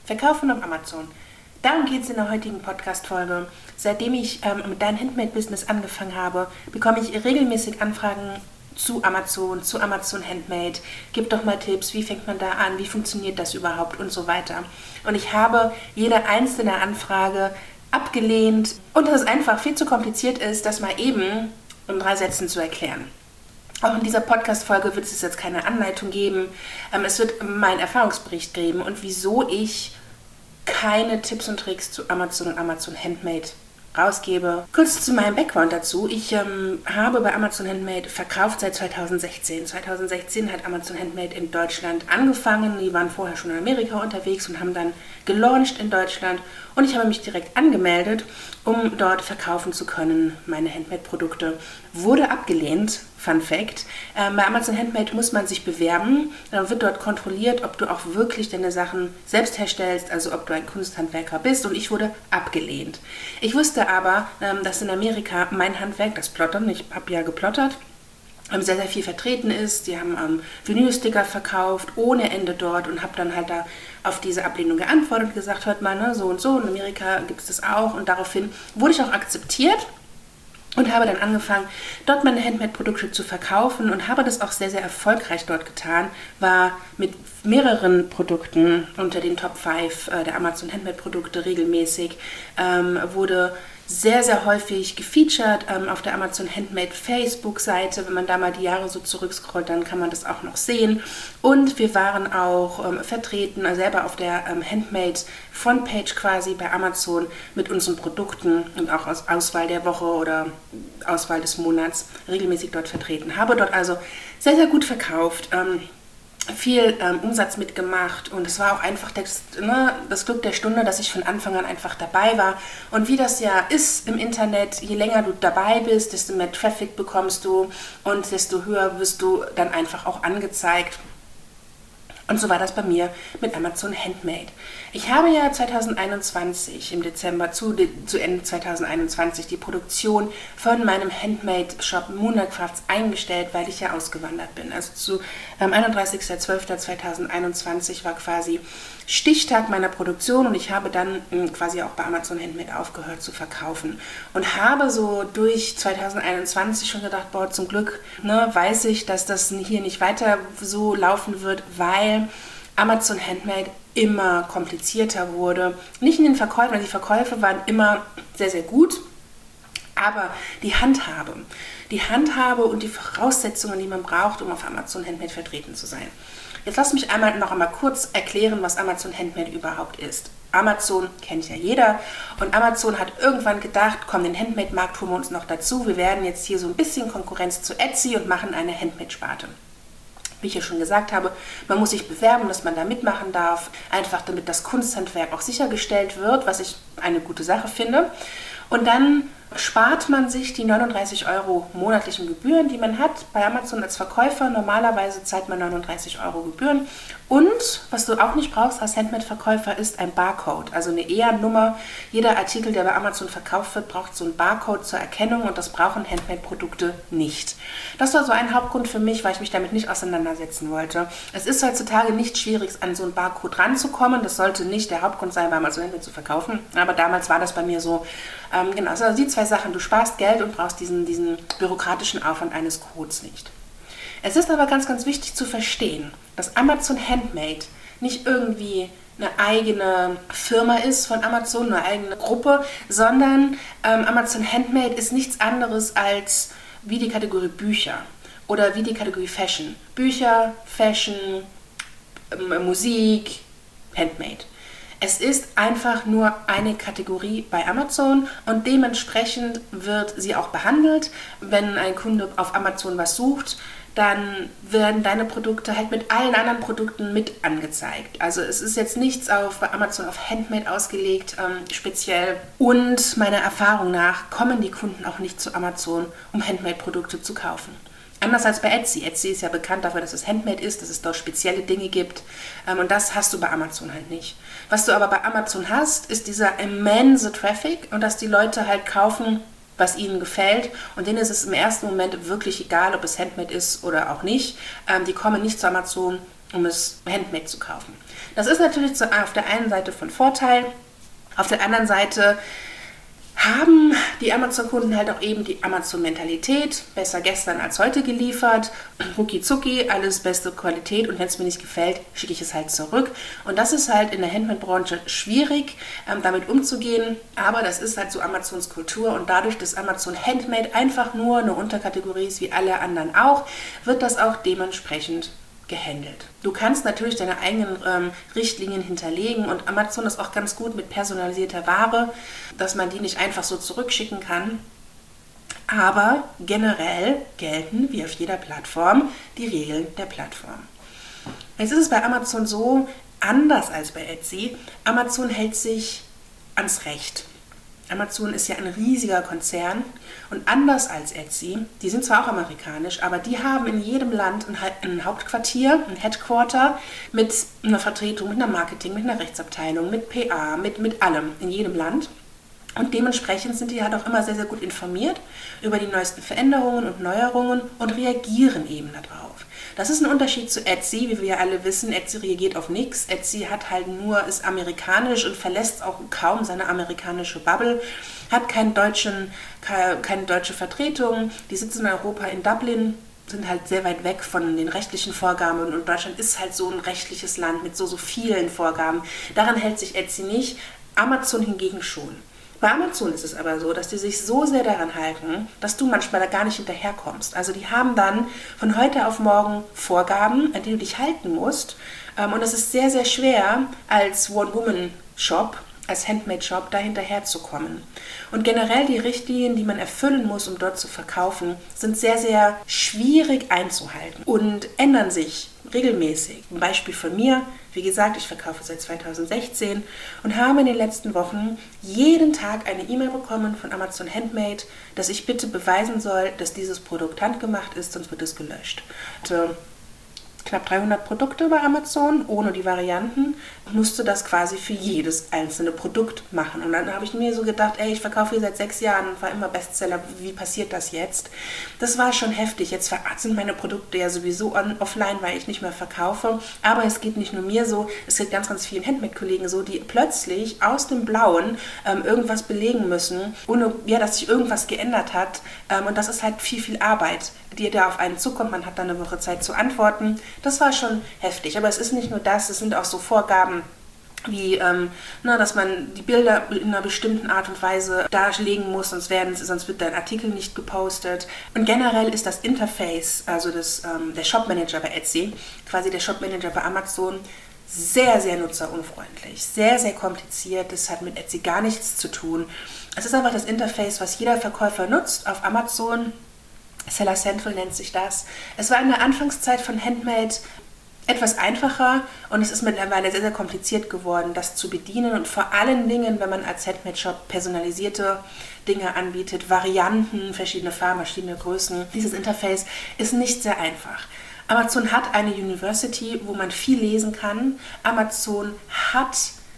Verkaufen auf Amazon. Darum geht es in der heutigen Podcast-Folge. Seitdem ich mit deinem Handmade-Business angefangen habe, bekomme ich regelmäßig Anfragen zu Amazon Handmade. Gib doch mal Tipps, wie fängt man da an, wie funktioniert das überhaupt und so weiter. Und ich habe jede einzelne Anfrage abgelehnt und dass es einfach viel zu kompliziert ist, das mal eben in 3 Sätzen zu erklären. Auch in dieser Podcast-Folge wird es jetzt keine Anleitung geben. Es wird meinen Erfahrungsbericht geben und wieso ich keine Tipps und Tricks zu Amazon und Amazon Handmade rausgebe. Kurz zu meinem Background dazu. Ich habe bei Amazon Handmade verkauft seit 2016. 2016 hat Amazon Handmade in Deutschland angefangen. Die waren vorher schon in Amerika unterwegs und haben dann gelauncht in Deutschland. Und ich habe mich direkt angemeldet, um dort verkaufen zu können, meine Handmade-Produkte. Wurde abgelehnt, Fun Fact. Bei Amazon Handmade muss man sich bewerben. Dann wird dort kontrolliert, ob du auch wirklich deine Sachen selbst herstellst, also ob du ein Kunsthandwerker bist. Und ich wurde abgelehnt. Ich wusste aber, dass in Amerika mein Handwerk, das Plottern, ich habe ja geplottert, sehr, sehr viel vertreten ist. Die haben Vinylsticker verkauft, ohne Ende dort und habe dann halt da auf diese Ablehnung geantwortet und gesagt, hört mal, ne, so und so, in Amerika gibt es das auch. Und daraufhin wurde ich auch akzeptiert und habe dann angefangen, dort meine Handmade-Produkte zu verkaufen und habe das auch sehr, sehr erfolgreich dort getan. War mit mehreren Produkten unter den Top 5 der Amazon Handmade-Produkte regelmäßig, wurde sehr, sehr häufig gefeatured auf der Amazon Handmade Facebook-Seite. Wenn man da mal die Jahre so zurückscrollt, dann kann man das auch noch sehen. Und wir waren auch vertreten, selber auf der Handmade Frontpage quasi bei Amazon mit unseren Produkten und auch aus Auswahl der Woche oder Auswahl des Monats regelmäßig dort vertreten. Habe dort also sehr, sehr gut verkauft. Viel Umsatz mitgemacht und es war auch einfach das Glück der Stunde, dass ich von Anfang an einfach dabei war. Und wie das ja ist im Internet, je länger du dabei bist, desto mehr Traffic bekommst du und desto höher wirst du dann einfach auch angezeigt. Und so war das bei mir mit Amazon Handmade. Ich habe ja 2021, im Dezember zu Ende 2021, die Produktion von meinem Handmade-Shop Moonacrafts eingestellt, weil ich ja ausgewandert bin. Also zu 31.12.2021 war quasi Stichtag meiner Produktion und ich habe dann quasi auch bei Amazon Handmade aufgehört zu verkaufen. Und habe so durch 2021 schon gedacht, boah, zum Glück weiß ich, dass das hier nicht weiter so laufen wird, weil Amazon Handmade immer komplizierter wurde. Nicht in den Verkäufen, weil die Verkäufe waren immer sehr, sehr gut, aber die Handhabe und die Voraussetzungen, die man braucht, um auf Amazon Handmade vertreten zu sein. Jetzt lass mich noch einmal kurz erklären, was Amazon Handmade überhaupt ist. Amazon kennt ja jeder und Amazon hat irgendwann gedacht, komm, den Handmade-Markt holen wir uns noch dazu. Wir werden jetzt hier so ein bisschen Konkurrenz zu Etsy und machen eine Handmade-Sparte. Wie ich ja schon gesagt habe, man muss sich bewerben, dass man da mitmachen darf, einfach damit das Kunsthandwerk auch sichergestellt wird, was ich eine gute Sache finde. Und dann spart man sich die 39 € monatlichen Gebühren, die man hat bei Amazon als Verkäufer. Normalerweise zahlt man 39 € Gebühren. Und was du auch nicht brauchst als Handmade-Verkäufer ist ein Barcode, also eine EA-Nummer. Jeder Artikel, der bei Amazon verkauft wird, braucht so einen Barcode zur Erkennung und das brauchen Handmade-Produkte nicht. Das war so ein Hauptgrund für mich, weil ich mich damit nicht auseinandersetzen wollte. Es ist heutzutage nicht schwierig, an so einen Barcode ranzukommen. Das sollte nicht der Hauptgrund sein, bei Amazon Handmade zu verkaufen. Aber damals war das bei mir so. Genau, also die 2 Sachen. Du sparst Geld und brauchst diesen bürokratischen Aufwand eines Codes nicht. Es ist aber ganz, ganz wichtig zu verstehen, dass Amazon Handmade nicht irgendwie eine eigene Firma ist von Amazon, eine eigene Gruppe, sondern Amazon Handmade ist nichts anderes als wie die Kategorie Bücher oder wie die Kategorie Fashion. Bücher, Fashion, Musik, Handmade. Es ist einfach nur eine Kategorie bei Amazon und dementsprechend wird sie auch behandelt. Wenn ein Kunde auf Amazon was sucht, dann werden deine Produkte halt mit allen anderen Produkten mit angezeigt. Also es ist jetzt nichts bei Amazon auf Handmade ausgelegt, speziell. Und meiner Erfahrung nach kommen die Kunden auch nicht zu Amazon, um Handmade-Produkte zu kaufen. Anders als bei Etsy. Etsy ist ja bekannt dafür, dass es Handmade ist, dass es dort spezielle Dinge gibt. Und das hast du bei Amazon halt nicht. Was du aber bei Amazon hast, ist dieser immense Traffic und dass die Leute halt kaufen, was ihnen gefällt. Und denen ist es im ersten Moment wirklich egal, ob es Handmade ist oder auch nicht. Die kommen nicht zu Amazon, um es handmade zu kaufen. Das ist natürlich auf der einen Seite von Vorteil, auf der anderen Seite haben die Amazon-Kunden halt auch eben die Amazon-Mentalität, besser gestern als heute geliefert, rucki zucki, alles beste Qualität und wenn es mir nicht gefällt, schicke ich es halt zurück. Und das ist halt in der Handmade-Branche schwierig, damit umzugehen, aber das ist halt so Amazons Kultur und dadurch, dass Amazon Handmade einfach nur eine Unterkategorie ist wie alle anderen auch, wird das auch dementsprechend gehandelt. Du kannst natürlich deine eigenen Richtlinien hinterlegen und Amazon ist auch ganz gut mit personalisierter Ware, dass man die nicht einfach so zurückschicken kann. Aber generell gelten, wie auf jeder Plattform, die Regeln der Plattform. Jetzt ist es bei Amazon so, anders als bei Etsy, Amazon hält sich ans Recht. Amazon ist ja ein riesiger Konzern und anders als Etsy, die sind zwar auch amerikanisch, aber die haben in jedem Land ein Hauptquartier, ein Headquarter mit einer Vertretung, mit einer Marketing, mit einer Rechtsabteilung, mit PA, mit allem in jedem Land. Und dementsprechend sind die halt auch immer sehr, sehr gut informiert über die neuesten Veränderungen und Neuerungen und reagieren eben darauf. Das ist ein Unterschied zu Etsy, wie wir ja alle wissen. Etsy reagiert auf nichts. Etsy ist amerikanisch und verlässt auch kaum seine amerikanische Bubble, hat keine deutsche Vertretung. Die sitzen in Europa in Dublin, sind halt sehr weit weg von den rechtlichen Vorgaben und Deutschland ist halt so ein rechtliches Land mit so vielen Vorgaben. Daran hält sich Etsy nicht, Amazon hingegen schon. Bei Amazon ist es aber so, dass die sich so sehr daran halten, dass du manchmal da gar nicht hinterherkommst. Also die haben dann von heute auf morgen Vorgaben, an die du dich halten musst. Und es ist sehr, sehr schwer als One-Woman-Shop, als Handmade-Shop da hinterherzukommen. Und generell die Richtlinien, die man erfüllen muss, um dort zu verkaufen, sind sehr, sehr schwierig einzuhalten und ändern sich regelmäßig. Ein Beispiel von mir, wie gesagt, ich verkaufe seit 2016 und habe in den letzten Wochen jeden Tag eine E-Mail bekommen von Amazon Handmade, dass ich bitte beweisen soll, dass dieses Produkt handgemacht ist, sonst wird es gelöscht. Also knapp 300 Produkte bei Amazon, ohne die Varianten, musste das quasi für jedes einzelne Produkt machen. Und dann habe ich mir so gedacht, ich verkaufe hier seit 6 Jahren und war immer Bestseller, wie passiert das jetzt? Das war schon heftig. Jetzt sind meine Produkte ja sowieso offline, weil ich nicht mehr verkaufe. Aber es geht nicht nur mir so, es geht ganz, ganz vielen Handmade-Kollegen so, die plötzlich aus dem Blauen irgendwas belegen müssen, ohne dass sich irgendwas geändert hat. Und das ist halt viel, viel Arbeit, die da auf einen zukommt. Man hat dann eine Woche Zeit zu antworten. Das war schon heftig. Aber es ist nicht nur das, es sind auch so Vorgaben, wie, dass man die Bilder in einer bestimmten Art und Weise darlegen muss, sonst wird dein Artikel nicht gepostet. Und generell ist das Interface, also der Shopmanager bei Etsy, quasi der Shopmanager bei Amazon, sehr, sehr nutzerunfreundlich, sehr, sehr kompliziert. Das hat mit Etsy gar nichts zu tun. Es ist einfach das Interface, was jeder Verkäufer nutzt auf Amazon. Seller Central nennt sich das. Es war in der Anfangszeit von Handmade etwas einfacher und es ist mittlerweile sehr, sehr kompliziert geworden, das zu bedienen und vor allen Dingen, wenn man als Handmade-Shop personalisierte Dinge anbietet, Varianten, verschiedene Farben, verschiedene Größen. Dieses Interface ist nicht sehr einfach. Amazon hat eine University, wo man viel lesen kann. Amazon hat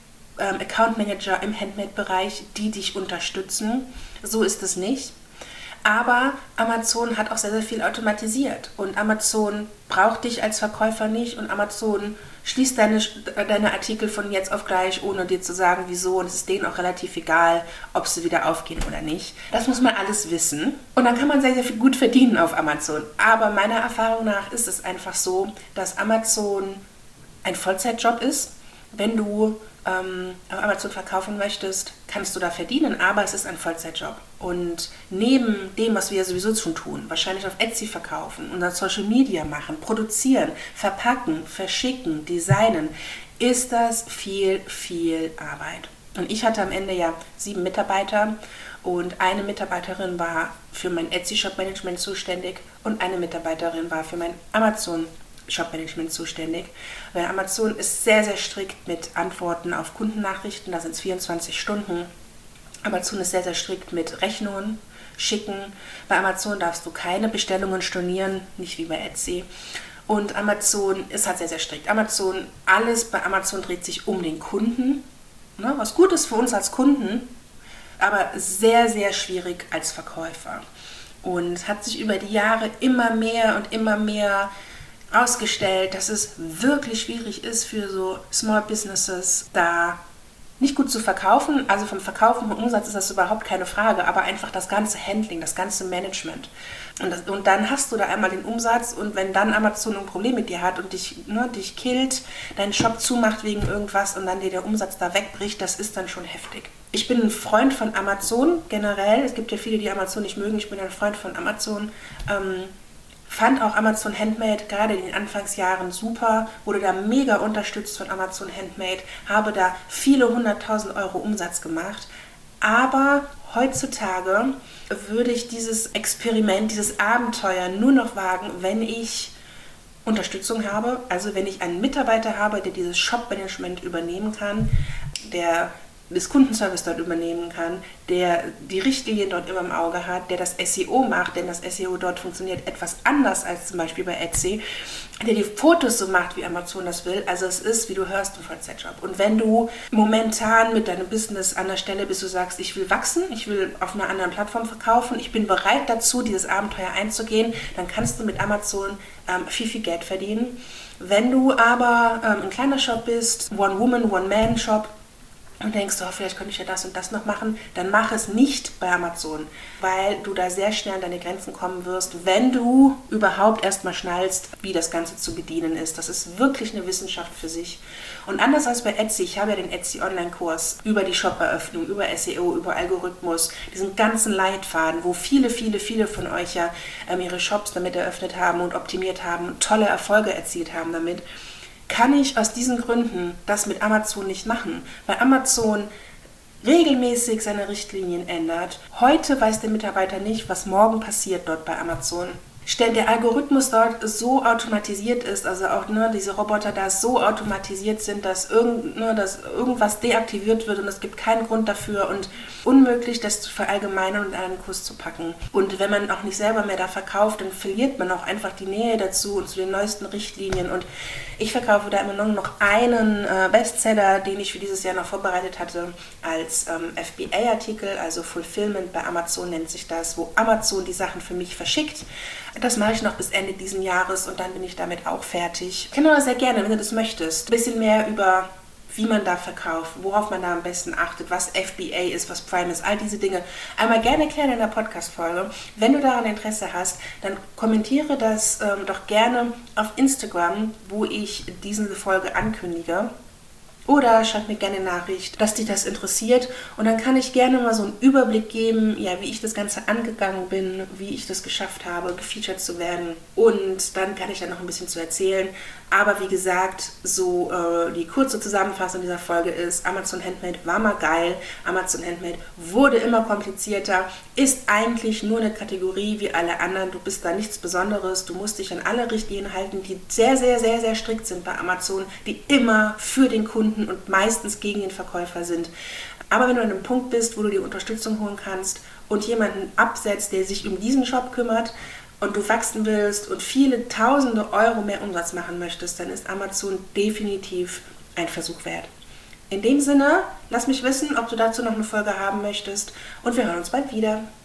Account Manager im Handmade-Bereich, die dich unterstützen. So ist es nicht. Aber Amazon hat auch sehr, sehr viel automatisiert und Amazon braucht dich als Verkäufer nicht und Amazon schließt deine Artikel von jetzt auf gleich, ohne dir zu sagen, wieso, und es ist denen auch relativ egal, ob sie wieder aufgehen oder nicht. Das muss man alles wissen und dann kann man sehr, sehr viel gut verdienen auf Amazon. Aber meiner Erfahrung nach ist es einfach so, dass Amazon ein Vollzeitjob ist. Wenn du auf Amazon verkaufen möchtest, kannst du da verdienen, aber es ist ein Vollzeitjob. Und neben dem, was wir ja sowieso schon tun, wahrscheinlich auf Etsy verkaufen, unser Social Media machen, produzieren, verpacken, verschicken, designen, ist das viel, viel Arbeit. Und ich hatte am Ende ja 7 Mitarbeiter und eine Mitarbeiterin war für mein Etsy-Shop-Management zuständig und eine Mitarbeiterin war für mein Amazon-Shop-Management zuständig. Weil Amazon ist sehr, sehr strikt mit Antworten auf Kundennachrichten, da sind es 24 Stunden. Amazon ist sehr, sehr strikt mit Rechnungen schicken. Bei Amazon darfst du keine Bestellungen stornieren, nicht wie bei Etsy. Und Amazon ist halt sehr, sehr strikt. Alles bei Amazon dreht sich um den Kunden, ne, was gut ist für uns als Kunden, aber sehr, sehr schwierig als Verkäufer. Und hat sich über die Jahre immer mehr rausgestellt, dass es wirklich schwierig ist für so Small Businesses, da nicht gut zu verkaufen. Also vom Verkaufen und Umsatz ist das überhaupt keine Frage, aber einfach das ganze Handling, das ganze Management. Und dann hast du da einmal den Umsatz und wenn dann Amazon ein Problem mit dir hat und dich killt, deinen Shop zumacht wegen irgendwas und dann dir der Umsatz da wegbricht, das ist dann schon heftig. Ich bin ein Freund von Amazon generell. Es gibt ja viele, die Amazon nicht mögen. Ich bin ein Freund von Amazon. Fand auch Amazon Handmade gerade in den Anfangsjahren super, wurde da mega unterstützt von Amazon Handmade, habe da viele 100.000 Euro Umsatz gemacht. Aber heutzutage würde ich dieses Experiment, dieses Abenteuer nur noch wagen, wenn ich Unterstützung habe, also wenn ich einen Mitarbeiter habe, der dieses Shop-Management übernehmen kann, der das Kundenservice dort übernehmen kann, der die Richtlinien dort immer im Auge hat, der das SEO macht, denn das SEO dort funktioniert etwas anders als zum Beispiel bei Etsy, der die Fotos so macht, wie Amazon das will. Also es ist, wie du hörst, ein Vollzeitjob. Und wenn du momentan mit deinem Business an der Stelle bist, du sagst, ich will wachsen, ich will auf einer anderen Plattform verkaufen, ich bin bereit dazu, dieses Abenteuer einzugehen, dann kannst du mit Amazon viel Geld verdienen. Wenn du aber ein kleiner Shop bist, One-Woman, One-Man-Shop, und denkst, oh, vielleicht könnte ich ja das und das noch machen, dann mach es nicht bei Amazon, weil du da sehr schnell an deine Grenzen kommen wirst, wenn du überhaupt erstmal schnallst, wie das Ganze zu bedienen ist. Das ist wirklich eine Wissenschaft für sich. Und anders als bei Etsy, ich habe ja den Etsy Online-Kurs über die Shop-Eröffnung, über SEO, über Algorithmus, diesen ganzen Leitfaden, wo viele von euch ja ihre Shops damit eröffnet haben und optimiert haben und tolle Erfolge erzielt haben damit, kann ich aus diesen Gründen das mit Amazon nicht machen, weil Amazon regelmäßig seine Richtlinien ändert. Heute weiß der Mitarbeiter nicht, was morgen passiert dort bei Amazon. Stellt der Algorithmus dort so automatisiert ist, also auch diese Roboter da so automatisiert sind, dass irgendwas deaktiviert wird und es gibt keinen Grund dafür und unmöglich, das zu verallgemeinern und an einen Kurs zu packen. Und wenn man auch nicht selber mehr da verkauft, dann verliert man auch einfach die Nähe dazu und zu den neuesten Richtlinien. Und ich verkaufe da immer nur noch einen Bestseller, den ich für dieses Jahr noch vorbereitet hatte, als FBA-Artikel, also Fulfillment bei Amazon nennt sich das, wo Amazon die Sachen für mich verschickt. Das mache ich noch bis Ende diesen Jahres und dann bin ich damit auch fertig. Ich kann nur sehr gerne, wenn du das möchtest, ein bisschen mehr über wie man da verkauft, worauf man da am besten achtet, was FBA ist, was Prime ist, all diese Dinge einmal gerne erklären in der Podcast-Folge. Wenn du daran Interesse hast, dann kommentiere das doch gerne auf Instagram, wo ich diese Folge ankündige. Oder schreib mir gerne eine Nachricht, dass dich das interessiert. Und dann kann ich gerne mal so einen Überblick geben, ja, wie ich das Ganze angegangen bin, wie ich das geschafft habe, gefeatured zu werden. Und dann kann ich da noch ein bisschen zu erzählen. Aber wie gesagt, so die kurze Zusammenfassung dieser Folge ist, Amazon Handmade war mal geil. Amazon Handmade wurde immer komplizierter, ist eigentlich nur eine Kategorie wie alle anderen. Du bist da nichts Besonderes. Du musst dich an alle Richtlinien halten, die sehr, sehr, sehr, sehr strikt sind bei Amazon, die immer für den Kunden und meistens gegen den Verkäufer sind. Aber wenn du an einem Punkt bist, wo du dir Unterstützung holen kannst und jemanden absetzt, der sich um diesen Shop kümmert und du wachsen willst und viele tausende Euro mehr Umsatz machen möchtest, dann ist Amazon definitiv ein Versuch wert. In dem Sinne, lass mich wissen, ob du dazu noch eine Folge haben möchtest und wir hören uns bald wieder.